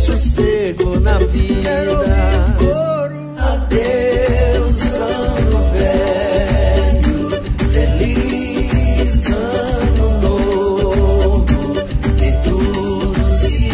sossego na vida. Adeus, ano velho, feliz ano novo, que tudo se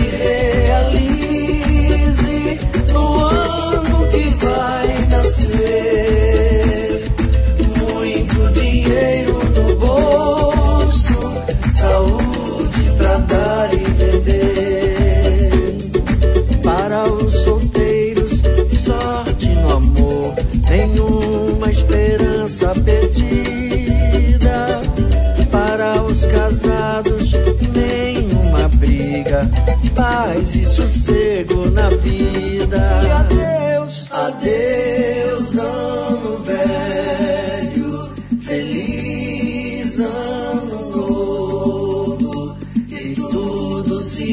realize no ano que vai nascer. Muito dinheiro no bolso, saúde pra dar e vender. Para os solteiros, sorte no amor, nenhuma esperança perdida. Para os casados, nenhuma briga, paz e sossego na vida. E adeus, adeus, ano velho, feliz ano novo, que tudo se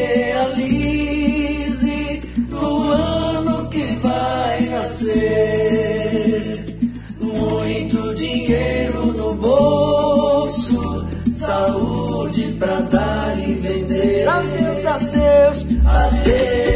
realize no ano que vai nascer. Muito dinheiro no bolso, saúde pra dar e vender. Adeus, adeus, adeus.